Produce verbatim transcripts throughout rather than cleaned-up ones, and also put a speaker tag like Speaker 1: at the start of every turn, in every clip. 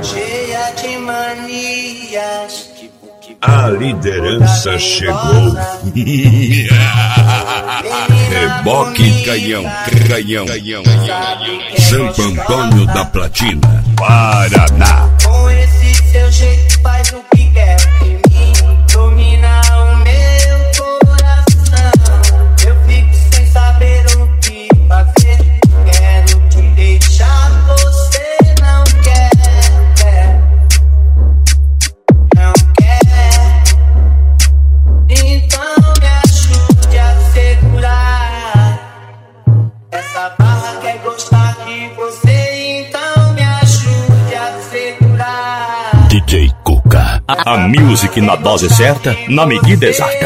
Speaker 1: cheia de manias.
Speaker 2: A liderança chegou. Reboque canhão, canhão, canhão, Santo Antônio da Platina, Paraná.
Speaker 1: Com esse seu jeito faz o que quer de mim, domina o meu coração. Eu fico sem saber o que fazer. Quero te deixar, você não quer, não quer. Então me ajude a segurar. Essa barra quer gostar de você, então me ajude a segurar.
Speaker 3: D J Cuca, a music na dose certa, na medida exata.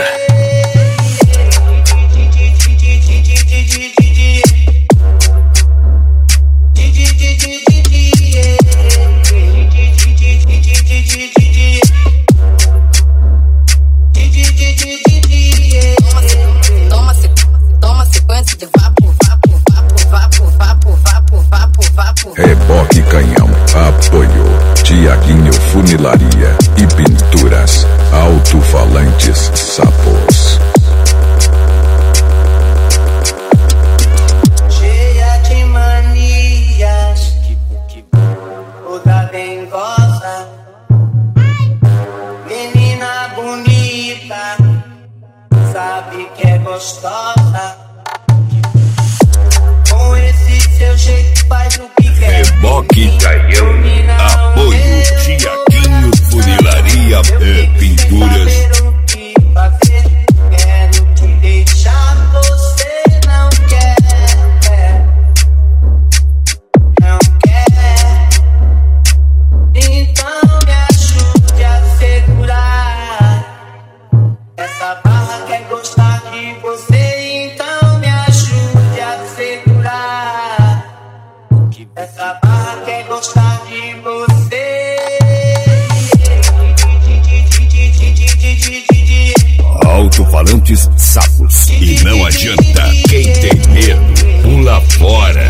Speaker 4: Reboque canhão, apoio Tiaguinho Funilaria e Pinturas, alto-falantes sapos.
Speaker 1: Cheia de manias, toda dengosa, menina bonita, sabe que é gostosa. Com esse seu jeito faz o que quer.
Speaker 2: Reboque canhão, apoio Tiaguinho Funilaria e Pinturas.
Speaker 1: Quero te deixar, você não quer, não quer. Então me ajude a segurar. Essa barra quer gostar de você, então me ajude a segurar. Essa barra quer gostar de você.
Speaker 2: Alto-falantes sapos. E não adianta, quem tem medo, pula fora.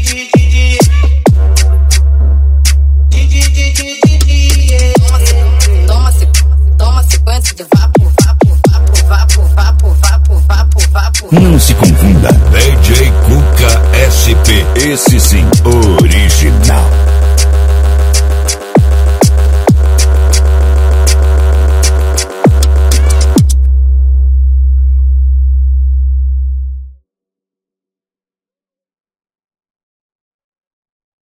Speaker 5: Toma, toma sequência de vapo, vapo, vapo, vapo, vapo, vapo, vapo, vapo.
Speaker 2: Não se confunda, D J Cuca S P, esse sim, original.